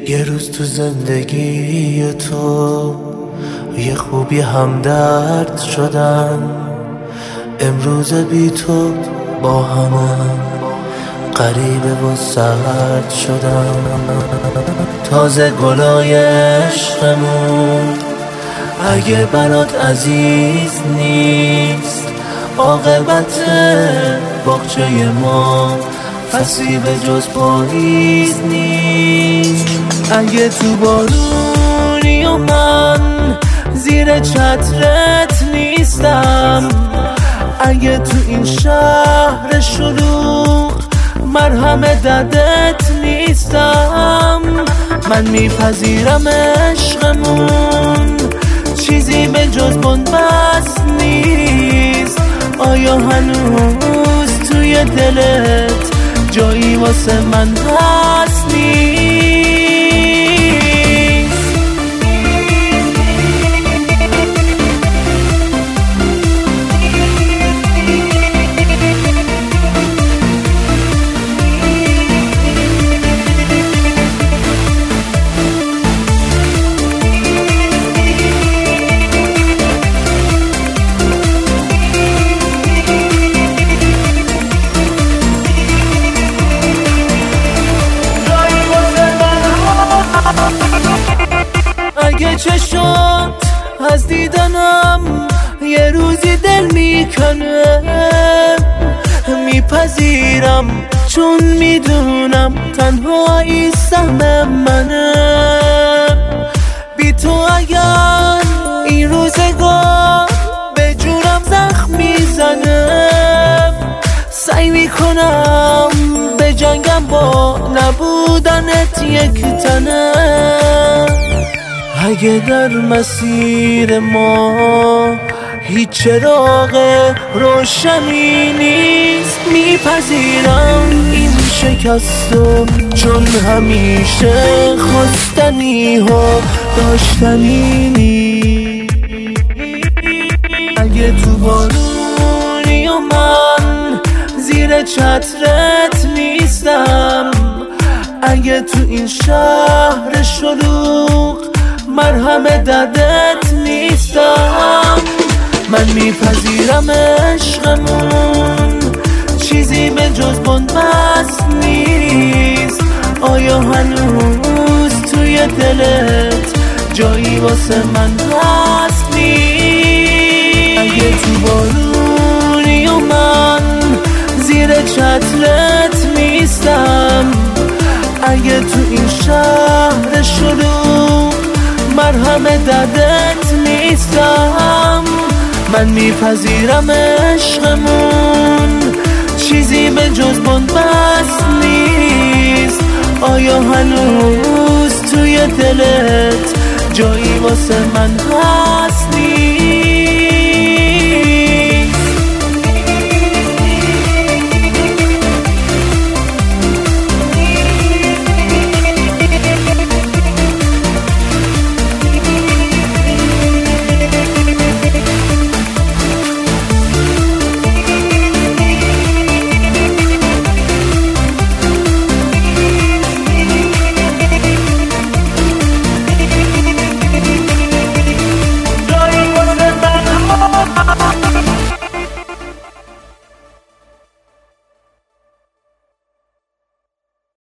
یه روز تو زندگی تو یه خوبی همدرد شدم، امروز بی تو با همم غریبه و سرد شدم. تازه گلای عشقمون اگه برات عزیز نیست، عاقبت باغچه ما فصلی به جز پاییز نیست. اگه تو بارونی و من زیر چترت نیستم، اگه تو این شهر شلوغ مرهم دردت نیستم، من میپذیرم عشقمون چیزی به جز بنبست نیست. آیا هنوز توی دلت جایی واسه من هست نیست؟ اگه چشات از دیدنم یه روزی دل میکنه، میپذیرم چون میدونم تنهایی سهم منه. بی تو اگر این روزگار به جونم زخم میزنه، سعی میکنم به جنگم با نبودنت یک تنه. اگه در مسیر ما هیچ چراغ روشنی نیست، میپذیرم این شکستو چون همیشه خواستنی ها داشتنی نیست. اگه تو بارونی و من زیر چترت نیستم، اگه تو این شهر شلوغ مرهم دردت نیستم، من میپذیرم عشقمون چیزی به جز بنبست نیست. آیا هنوز توی دلت جایی واسه من هست نیست؟ اگه تو بارونی و من زیر چترت نیستم، اگه تو این شهر شلوغ مرهم دردت نیستم، من میپذیرم عشقمون چیزی به جز بنبست نیست. آیا هنوز توی دلت جایی واسه من هست نیست؟